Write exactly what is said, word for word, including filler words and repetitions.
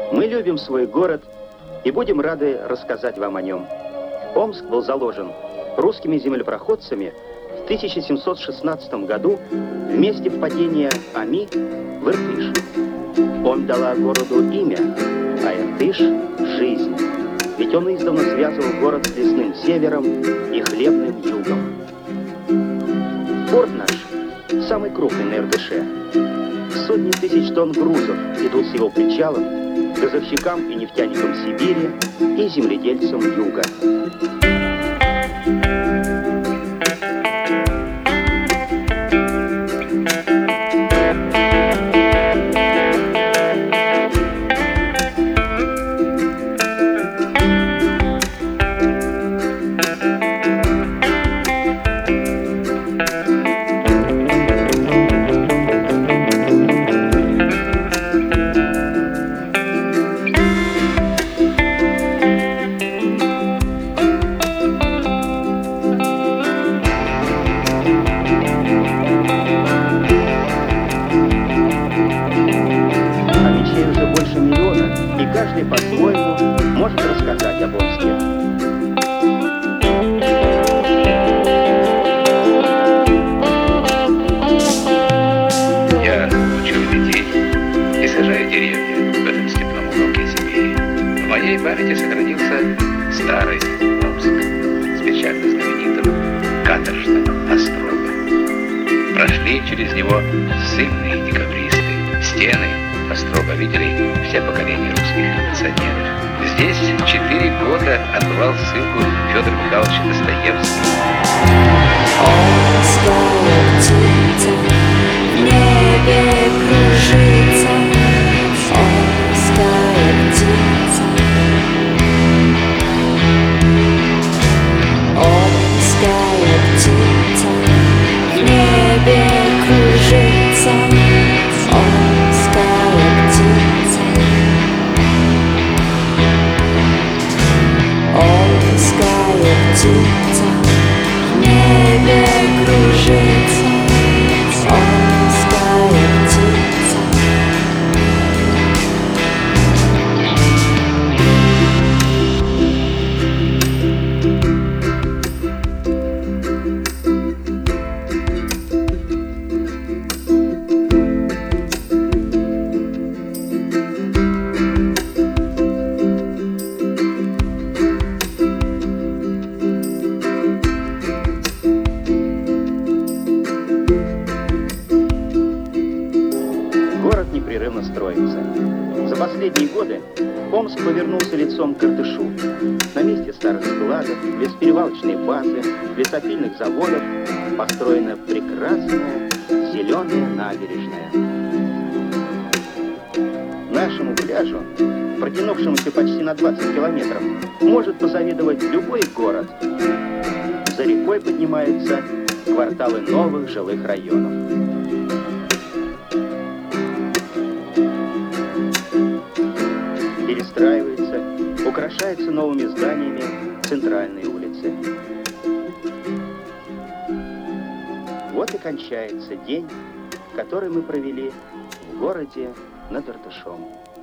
Мы любим свой город и будем рады рассказать вам о нем. Омск был заложен русскими землепроходцами в тысяча семьсот шестнадцатом году в месте впадения Оми в Иртыш. Омь дала городу имя, а Иртыш – жизнь. Ведь он издавна связывал город с лесным севером и хлебным югом. Порт наш самый крупный на Иртыше. Сотни тысяч тонн грузов идут с его причалов газовщикам и нефтяникам Сибири и земледельцам юга. Каждый по-своему может рассказать об Омске. Я учу детей и сажаю деревья в этом степном уголке Сибири. В моей памяти сохранился старый Омск с печально знаменитым каторжным острогом. Прошли через него ссыльные декабристы, стены острога видели все поколения русских революционеров. Здесь четыре года отбывал ссылку Федор Михайлович Достоевский. Омская птица в небе кружится, Омская птица, Омская птица в небе кружится, Омская птица, Омская птица в небе кружится, Омская птица. Город непрерывно строится. За последние годы Омск повернулся лицом к Иртышу. На месте старых складов, лесоперевалочной базы, лесопильных заводов построена прекрасная зеленая набережная. Нашему пляжу, протянувшемуся почти на двадцать километров, может позавидовать любой город. За рекой поднимаются кварталы новых жилых районов. Перестраивается, украшается новыми зданиями центральные улицы. Вот и кончается день, который мы провели в городе над Иртышом.